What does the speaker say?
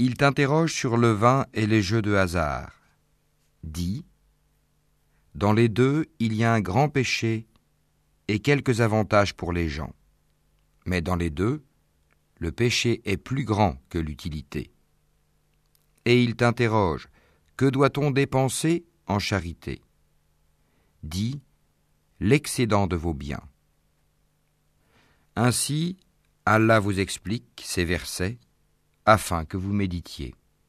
Il t'interroge sur le vin et les jeux de hasard. Dis, dans les deux, il y a un grand péché et quelques avantages pour les gens. Mais dans les deux, le péché est plus grand que l'utilité. Et il t'interroge, que doit-on dépenser en charité? Dis, l'excédent de vos biens. Ainsi, Allah vous explique ces versets afin que vous méditiez.